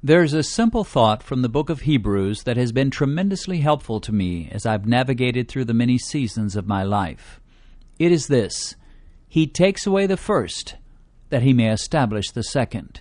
There's a simple thought from the book of Hebrews that has been tremendously helpful to me as I've navigated through the many seasons of my life. It is this: He takes away the first, that He may establish the second.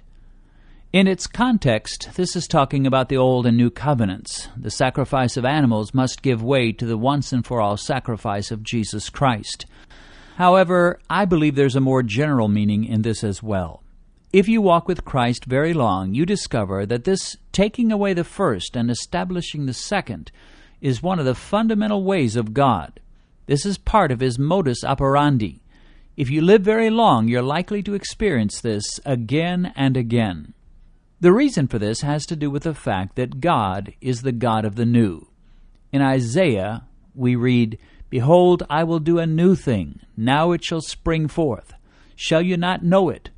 In its context, this is talking about the Old and New Covenants. The sacrifice of animals must give way to the once-and-for-all sacrifice of Jesus Christ. However, I believe there's a more general meaning in this as well. If you walk with Christ very long, you discover that this taking away the first and establishing the second is one of the fundamental ways of God. This is part of His modus operandi. If you live very long, you're likely to experience this again and again. The reason for this has to do with the fact that God is the God of the new. In Isaiah, we read, "Behold, I will do a new thing. Now it shall spring forth. Shall you not know it?"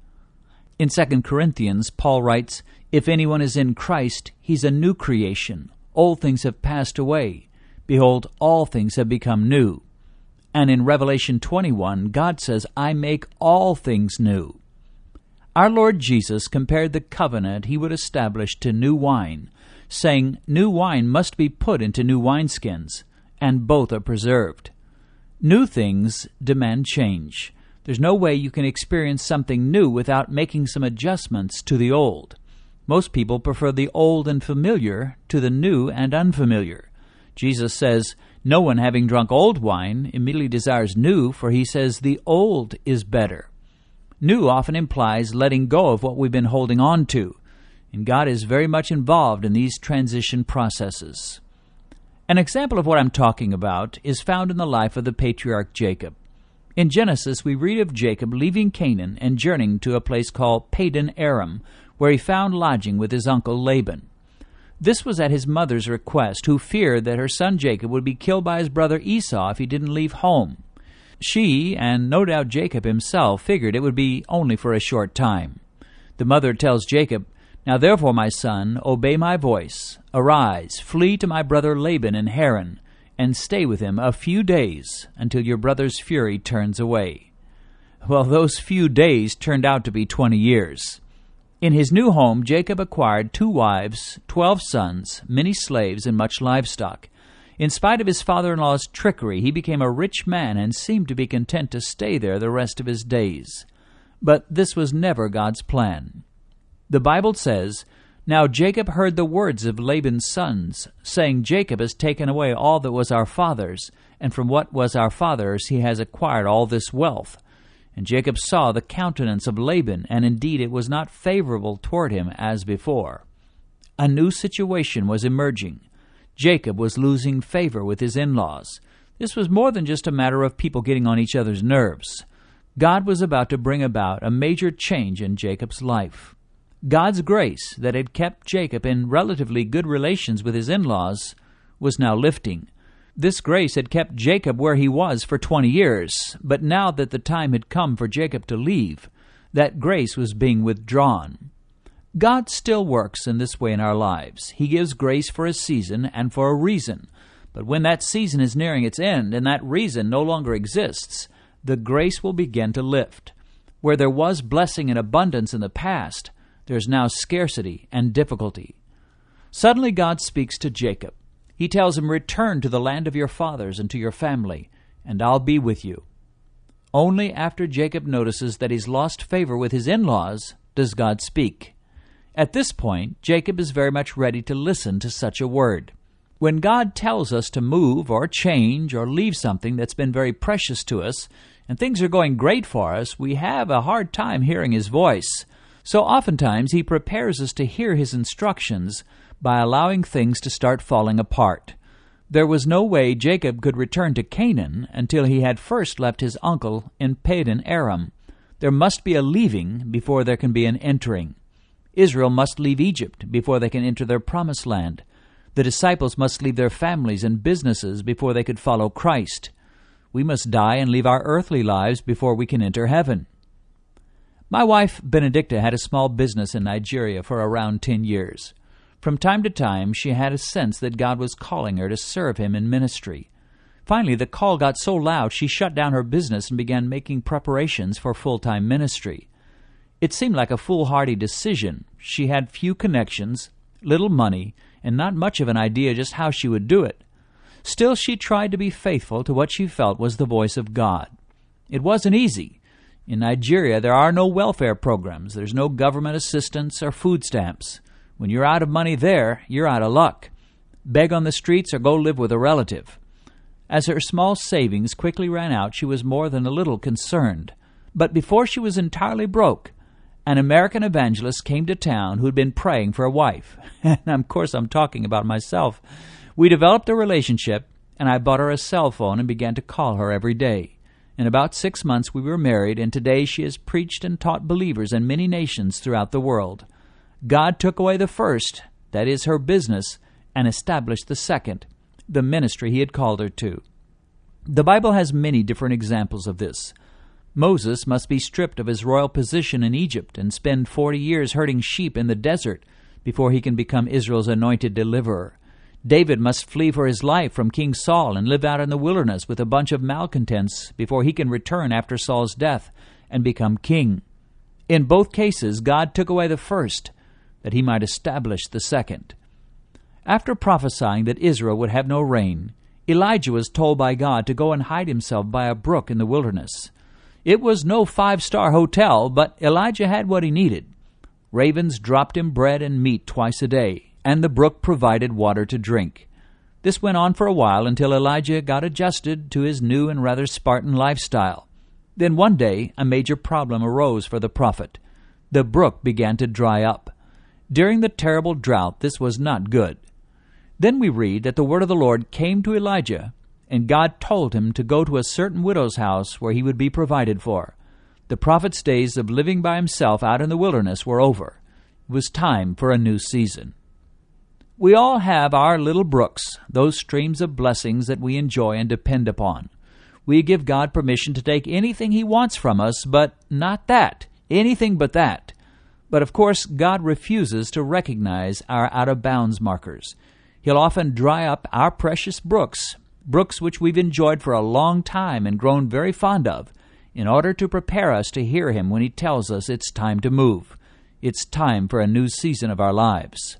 In 2 Corinthians, Paul writes, "If anyone is in Christ, he's a new creation. Old things have passed away. Behold, all things have become new." And in Revelation 21, God says, "I make all things new." Our Lord Jesus compared the covenant He would establish to new wine, saying, "New wine must be put into new wineskins, and both are preserved." New things demand change. There's no way you can experience something new without making some adjustments to the old. Most people prefer the old and familiar to the new and unfamiliar. Jesus says, "No one having drunk old wine immediately desires new, for he says the old is better." New often implies letting go of what we've been holding on to, and God is very much involved in these transition processes. An example of what I'm talking about is found in the life of the patriarch Jacob. In Genesis, we read of Jacob leaving Canaan and journeying to a place called Padan Aram, where he found lodging with his uncle Laban. This was at his mother's request, who feared that her son Jacob would be killed by his brother Esau if he didn't leave home. She, and no doubt Jacob himself, figured it would be only for a short time. The mother tells Jacob, "Now therefore, my son, obey my voice. Arise, flee to my brother Laban in Haran, and stay with him a few days until your brother's fury turns away." Well, those few days turned out to be 20 years. In his new home, Jacob acquired 2 wives, 12 sons, many slaves, and much livestock. In spite of his father-in-law's trickery, he became a rich man and seemed to be content to stay there the rest of his days. But this was never God's plan. The Bible says, "Now Jacob heard the words of Laban's sons, saying, Jacob has taken away all that was our father's, and from what was our father's he has acquired all this wealth. And Jacob saw the countenance of Laban, and indeed it was not favorable toward him as before." A new situation was emerging. Jacob was losing favor with his in-laws. This was more than just a matter of people getting on each other's nerves. God was about to bring about a major change in Jacob's life. God's grace that had kept Jacob in relatively good relations with his in-laws was now lifting. This grace had kept Jacob where he was for 20 years, but now that the time had come for Jacob to leave, that grace was being withdrawn. God still works in this way in our lives. He gives grace for a season and for a reason. But when that season is nearing its end and that reason no longer exists, the grace will begin to lift. Where there was blessing and abundance in the past, there is now scarcity and difficulty. Suddenly God speaks to Jacob. He tells him, "Return to the land of your fathers and to your family, and I'll be with you." Only after Jacob notices that he's lost favor with his in-laws does God speak. At this point, Jacob is very much ready to listen to such a word. When God tells us to move or change or leave something that's been very precious to us, and things are going great for us, we have a hard time hearing His voice. So oftentimes He prepares us to hear His instructions by allowing things to start falling apart. There was no way Jacob could return to Canaan until he had first left his uncle in Padan Aram. There must be a leaving before there can be an entering. Israel must leave Egypt before they can enter their promised land. The disciples must leave their families and businesses before they could follow Christ. We must die and leave our earthly lives before we can enter heaven. My wife, Benedicta, had a small business in Nigeria for around 10 years. From time to time, she had a sense that God was calling her to serve Him in ministry. Finally, the call got so loud she shut down her business and began making preparations for full-time ministry. It seemed like a foolhardy decision. She had few connections, little money, and not much of an idea just how she would do it. Still, she tried to be faithful to what she felt was the voice of God. It wasn't easy. In Nigeria, there are no welfare programs. There's no government assistance or food stamps. When you're out of money there, you're out of luck. Beg on the streets or go live with a relative. As her small savings quickly ran out, she was more than a little concerned. But before she was entirely broke, an American evangelist came to town who had been praying for a wife. And of course, I'm talking about myself. We developed a relationship, and I bought her a cell phone and began to call her every day. In about 6 months, we were married, and today she has preached and taught believers in many nations throughout the world. God took away the first, that is, her business, and established the second, the ministry He had called her to. The Bible has many different examples of this. Moses must be stripped of his royal position in Egypt and spend 40 years herding sheep in the desert before he can become Israel's anointed deliverer. David must flee for his life from King Saul and live out in the wilderness with a bunch of malcontents before he can return after Saul's death and become king. In both cases, God took away the first, that He might establish the second. After prophesying that Israel would have no rain, Elijah was told by God to go and hide himself by a brook in the wilderness. It was no 5-star hotel, but Elijah had what he needed. Ravens dropped him bread and meat twice a day, and the brook provided water to drink. This went on for a while until Elijah got adjusted to his new and rather Spartan lifestyle. Then one day, a major problem arose for the prophet. The brook began to dry up. During the terrible drought, this was not good. Then we read that the word of the Lord came to Elijah, and God told him to go to a certain widow's house where he would be provided for. The prophet's days of living by himself out in the wilderness were over. It was time for a new season. We all have our little brooks, those streams of blessings that we enjoy and depend upon. We give God permission to take anything He wants from us, but not that, anything but that. But of course, God refuses to recognize our out-of-bounds markers. He'll often dry up our precious brooks which we've enjoyed for a long time and grown very fond of, in order to prepare us to hear Him when He tells us it's time to move. It's time for a new season of our lives.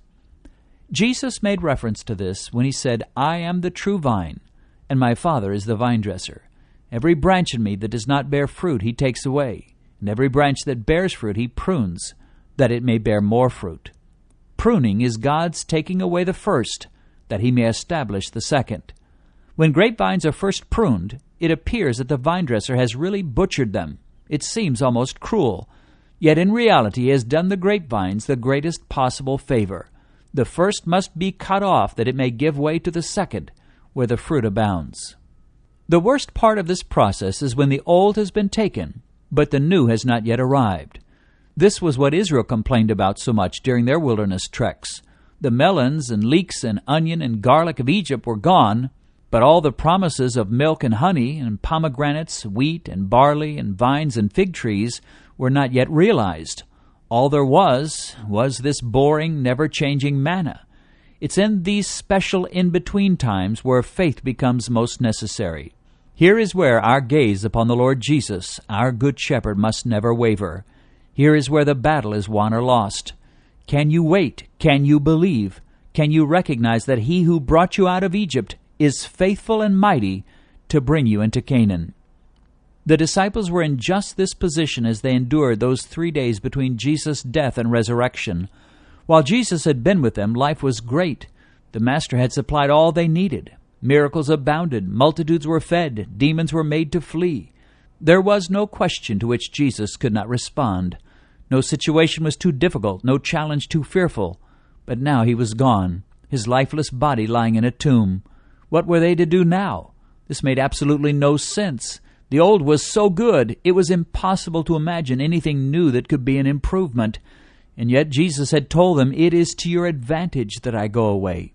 Jesus made reference to this when He said, I am the true vine, and my Father is the vine-dresser. Every branch in me that does not bear fruit He takes away, and every branch that bears fruit He prunes, that it may bear more fruit. Pruning is God's taking away the first, that He may establish the second. When grapevines are first pruned, it appears that the vine-dresser has really butchered them. It seems almost cruel. Yet in reality He has done the grapevines the greatest possible favor. The first must be cut off that it may give way to the second, where the fruit abounds. The worst part of this process is when the old has been taken, but the new has not yet arrived. This was what Israel complained about so much during their wilderness treks. The melons and leeks and onion and garlic of Egypt were gone, but all the promises of milk and honey and pomegranates, wheat and barley and vines and fig trees were not yet realized. All there was this boring, never-changing manna. It's in these special in-between times where faith becomes most necessary. Here is where our gaze upon the Lord Jesus, our Good Shepherd, must never waver. Here is where the battle is won or lost. Can you wait? Can you believe? Can you recognize that He who brought you out of Egypt is faithful and mighty to bring you into Canaan? The disciples were in just this position as they endured those 3 days between Jesus' death and resurrection. While Jesus had been with them, life was great. The Master had supplied all they needed. Miracles abounded, multitudes were fed, demons were made to flee. There was no question to which Jesus could not respond. No situation was too difficult, no challenge too fearful. But now He was gone, His lifeless body lying in a tomb. What were they to do now? This made absolutely no sense. The old was so good, it was impossible to imagine anything new that could be an improvement. And yet Jesus had told them, it is to your advantage that I go away.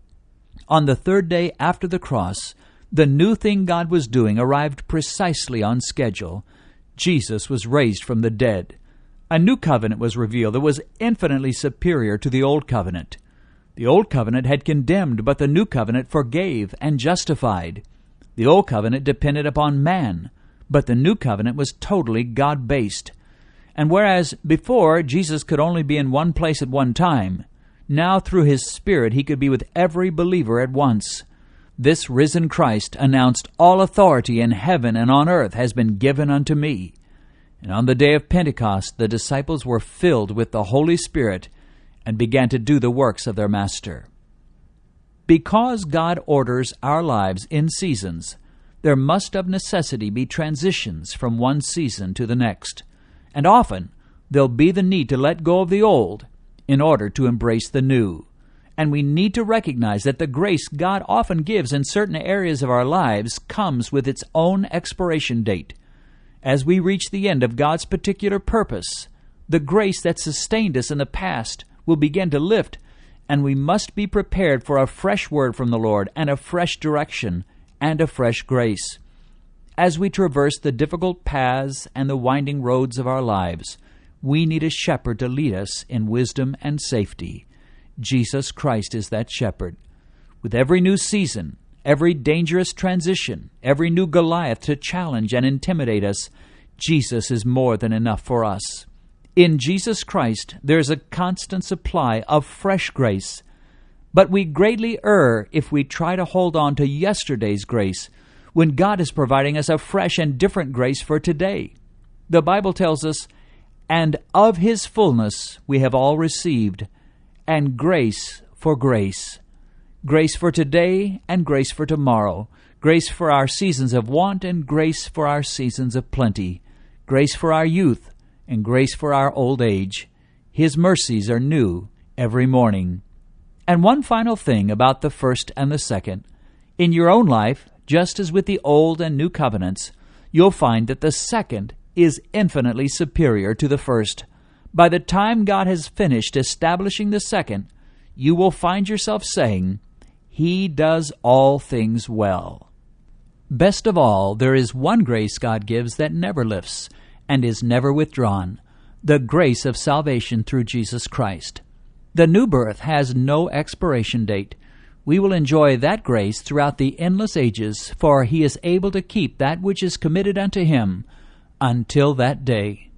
On the third day after the cross, the new thing God was doing arrived precisely on schedule. Jesus was raised from the dead. A new covenant was revealed that was infinitely superior to the old covenant. The old covenant had condemned, but the new covenant forgave and justified. The old covenant depended upon man, but the new covenant was totally God-based. And whereas before Jesus could only be in one place at one time, Now through His Spirit He could be with every believer at once. This risen Christ announced, "All authority in heaven and on earth has been given unto me." And on the day of Pentecost, the disciples were filled with the Holy Spirit and began to do the works of their Master. Because God orders our lives in seasons, there must of necessity be transitions from one season to the next. And often there'll be the need to let go of the old in order to embrace the new. And we need to recognize that the grace God often gives in certain areas of our lives comes with its own expiration date. As we reach the end of God's particular purpose, the grace that sustained us in the past will begin to lift, and we must be prepared for a fresh word from the Lord and a fresh direction and a fresh grace. As we traverse the difficult paths and the winding roads of our lives, we need a shepherd to lead us in wisdom and safety. Jesus Christ is that shepherd. With every new season, every dangerous transition, every new Goliath to challenge and intimidate us, Jesus is more than enough for us. In Jesus Christ, there is a constant supply of fresh grace. But we greatly err if we try to hold on to yesterday's grace when God is providing us a fresh and different grace for today. The Bible tells us, "And of His fullness we have all received, and grace for grace." Grace for today and grace for tomorrow. Grace for our seasons of want and grace for our seasons of plenty. Grace for our youth and grace for our old age. His mercies are new every morning. And one final thing about the first and the second. In your own life, just as with the Old and New Covenants, you'll find that the second is infinitely superior to the first. By the time God has finished establishing the second, you will find yourself saying, "He does all things well." Best of all, there is one grace God gives that never lifts and is never withdrawn, the grace of salvation through Jesus Christ. The new birth has no expiration date. We will enjoy that grace throughout the endless ages, for He is able to keep that which is committed unto Him until that day.